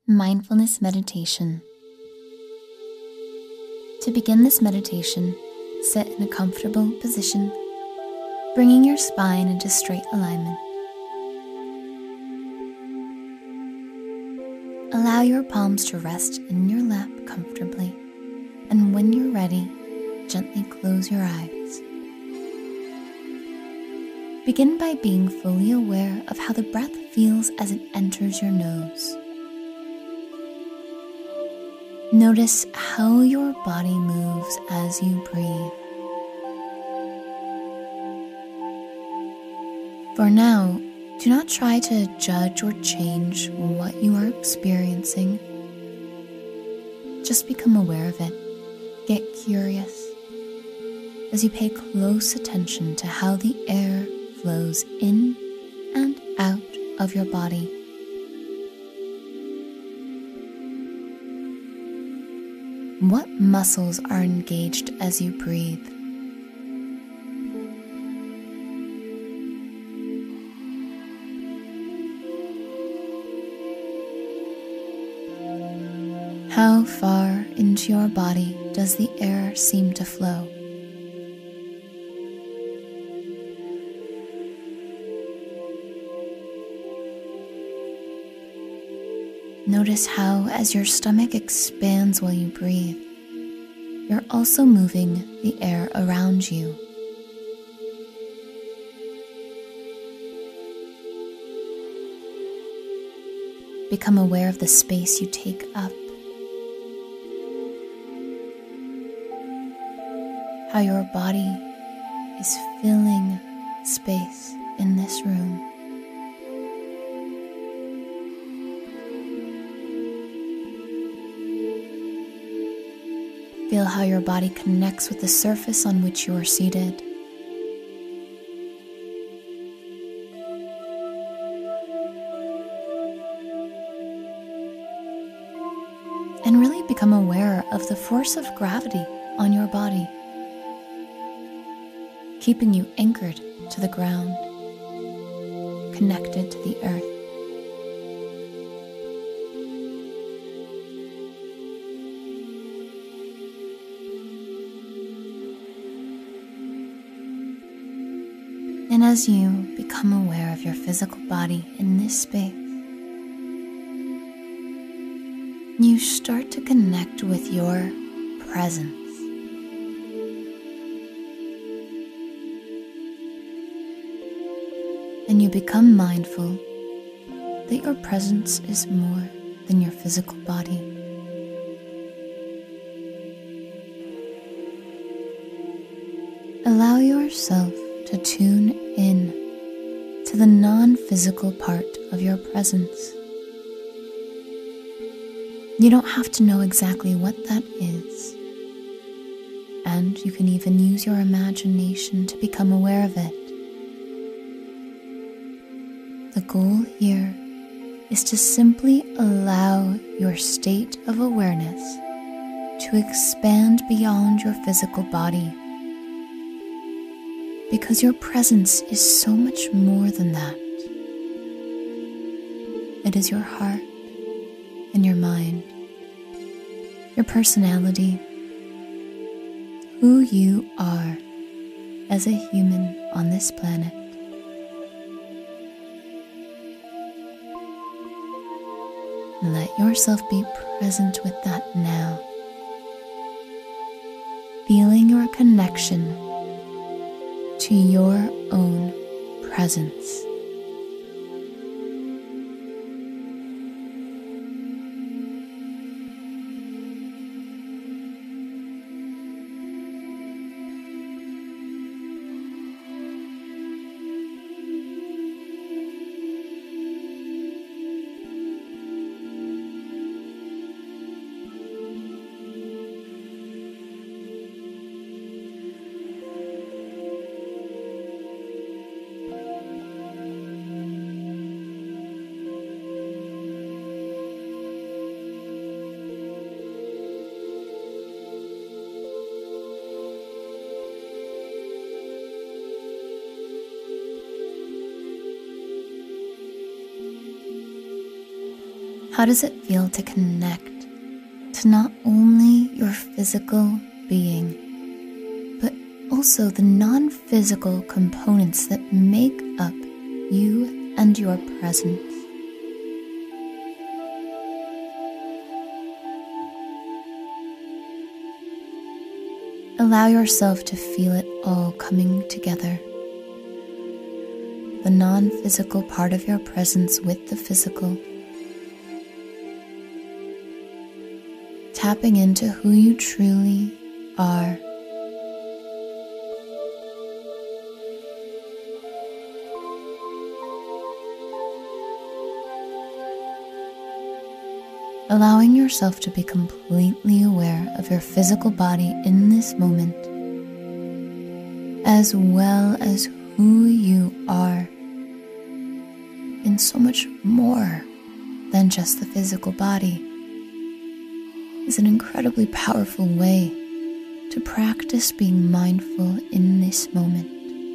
Mindfulness meditation. To begin this meditation, sit in a comfortable position, bringing your spine into straight alignment. Allow your palms to rest in your lap comfortably, and when you're ready, gently close your eyes. Begin by being fully aware of how the breath feels as it enters your nose. Notice how your body moves as you breathe. For now, do not try to judge or change what you are experiencing. Just become aware of it. Get curious as you pay close attention to how the air flows in and out of your body. What muscles are engaged as you breathe? How far into your body does the air seem to flow? Notice how, as your stomach expands while you breathe, you're also moving the air around you. Become aware of the space you take up, how your body is filling space in this room. Feel how your body connects with the surface on which you are seated. And really become aware of the force of gravity on your body, keeping you anchored to the ground, connected to the earth. And as you become aware of your physical body in this space, you start to connect with your presence. And you become mindful that your presence is more than your physical body. Allow yourself to tune in to the non-physical part of your presence. You don't have to know exactly what that is, and you can even use your imagination to become aware of it. The goal here is to simply allow your state of awareness to expand beyond your physical body, because your presence is so much more than that. It is your heart and your mind, your personality, who you are as a human on this planet. Let yourself be present with that now, feeling your connection to your own presence. How does it feel to connect to not only your physical being, but also the non-physical components that make up you and your presence? Allow yourself to feel it all coming together. The non-physical part of your presence with the physical. Tapping into who you truly are. Allowing yourself to be completely aware of your physical body in this moment, as well as who you are, in so much more than just the physical body, is an incredibly powerful way to practice being mindful in this moment.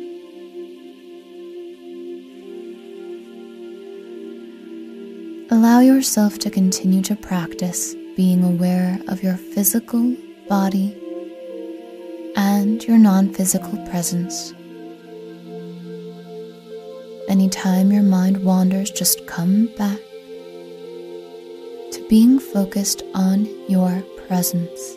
Allow yourself to continue to practice being aware of your physical body and your non-physical presence. Anytime your mind wanders, just come back to being focused on your presence.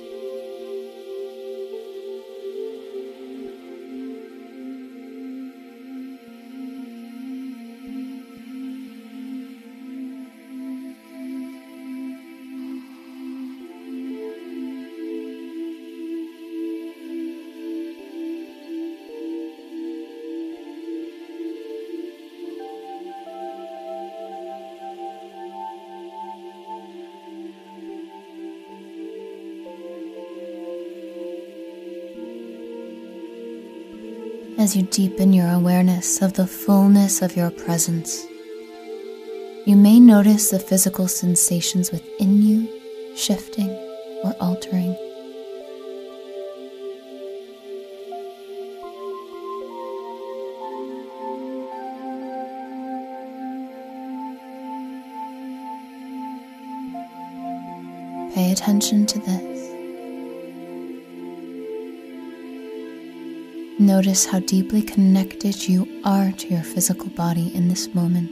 As you deepen your awareness of the fullness of your presence, you may notice the physical sensations within you shifting or altering. Pay attention to this. Notice how deeply connected you are to your physical body in this moment.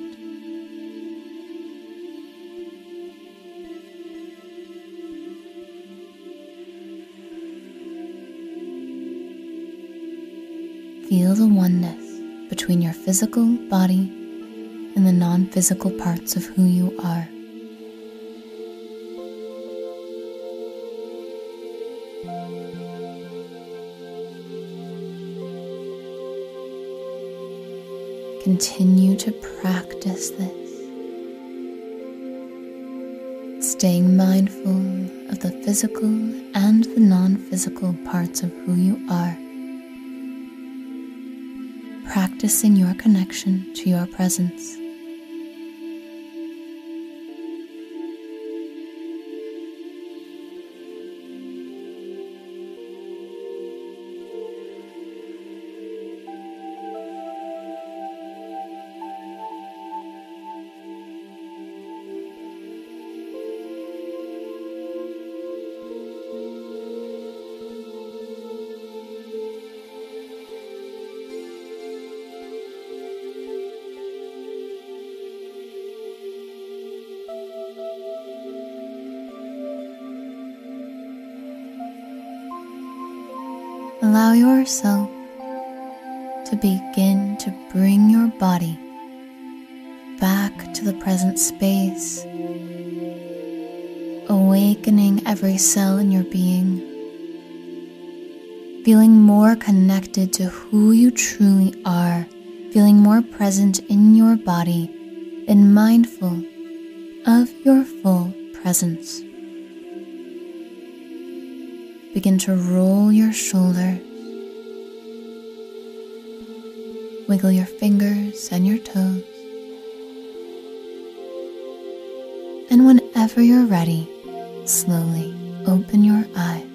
Feel the oneness between your physical body and the non-physical parts of who you are. Continue to practice this, staying mindful of the physical and the non-physical parts of who you are, practicing your connection to your presence. Allow yourself to begin to bring your body back to the present space, awakening every cell in your being, feeling more connected to who you truly are, feeling more present in your body and mindful of your full presence. Begin to roll your shoulders, wiggle your fingers and your toes, and whenever you're ready, slowly open your eyes.